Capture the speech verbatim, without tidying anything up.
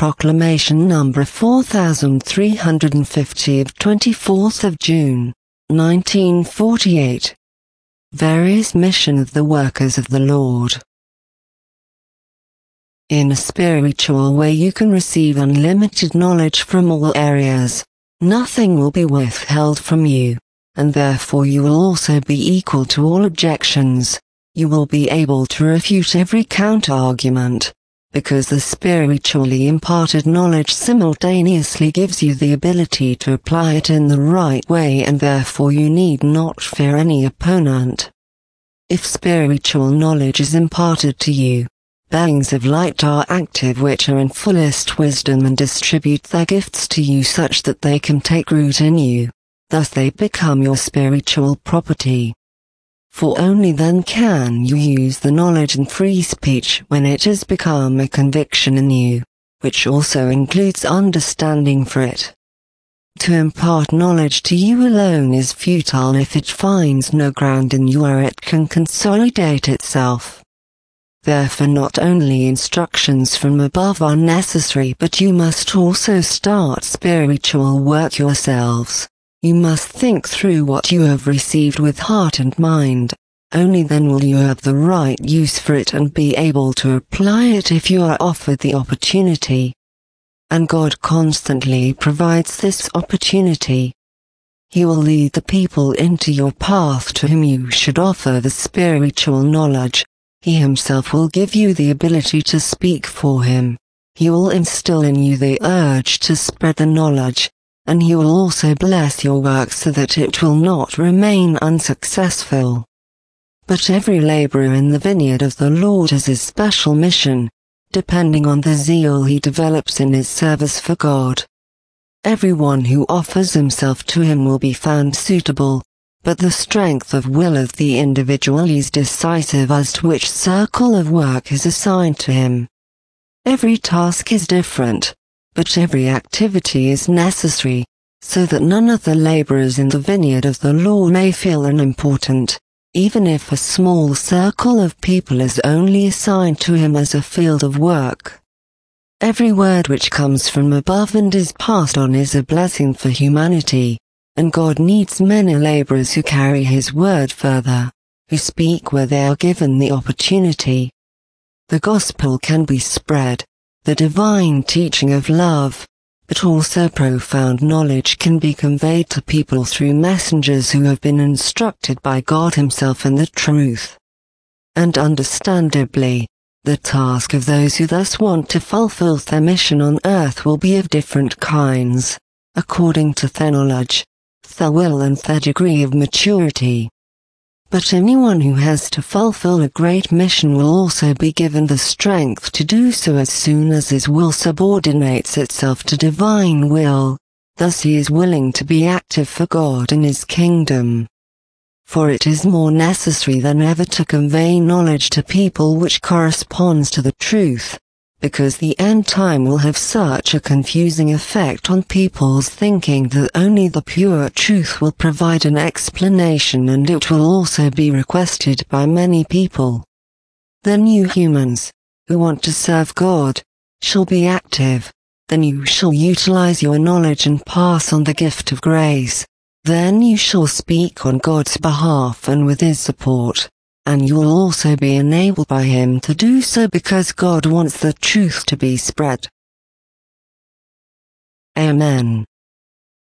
Proclamation number four thousand three hundred fifty of twenty-fourth of June, nineteen forty-eight. Various mission of the workers of the Lord. In a spiritual way you can receive unlimited knowledge from all areas. Nothing will be withheld from you, and therefore you will also be equal to all objections. You will be able to refute every counter-argument, because the spiritually imparted knowledge simultaneously gives you the ability to apply it in the right way, and therefore you need not fear any opponent. If spiritual knowledge is imparted to you, beings of light are active which are in fullest wisdom and distribute their gifts to you such that they can take root in you, thus they become your spiritual property. For only then can you use the knowledge in free speech when it has become a conviction in you, which also includes understanding for it. To impart knowledge to you alone is futile if it finds no ground in you where it can consolidate itself. Therefore not only instructions from above are necessary, but you must also start spiritual work yourselves. You must think through what you have received with heart and mind. Only then will you have the right use for it and be able to apply it if you are offered the opportunity. And God constantly provides this opportunity. He will lead the people into your path to whom you should offer the spiritual knowledge. He himself will give you the ability to speak for him. He will instill in you the urge to spread the knowledge, and he will also bless your work so that it will not remain unsuccessful. But every laborer in the vineyard of the Lord has his special mission, depending on the zeal he develops in his service for God. Everyone who offers himself to him will be found suitable, but the strength of will of the individual is decisive as to which circle of work is assigned to him. Every task is different, but every activity is necessary, so that none of the laborers in the vineyard of the Lord may feel unimportant, even if a small circle of people is only assigned to him as a field of work. Every word which comes from above and is passed on is a blessing for humanity, and God needs many laborers who carry his word further, who speak where they are given the opportunity. The gospel can be spread, the divine teaching of love, but also profound knowledge can be conveyed to people through messengers who have been instructed by God himself in the truth. And understandably, the task of those who thus want to fulfill their mission on earth will be of different kinds, according to their knowledge, their will and their degree of maturity. But anyone who has to fulfill a great mission will also be given the strength to do so as soon as his will subordinates itself to divine will. Thus he is willing to be active for God in his kingdom. For it is more necessary than ever to convey knowledge to people which corresponds to the truth, because the end time will have such a confusing effect on people's thinking that only the pure truth will provide an explanation, and it will also be requested by many people. Then you humans, who want to serve God, shall be active. Then you shall utilize your knowledge and pass on the gift of grace. Then you shall speak on God's behalf and with his support. And you will also be enabled by him to do so because God wants the truth to be spread. Amen.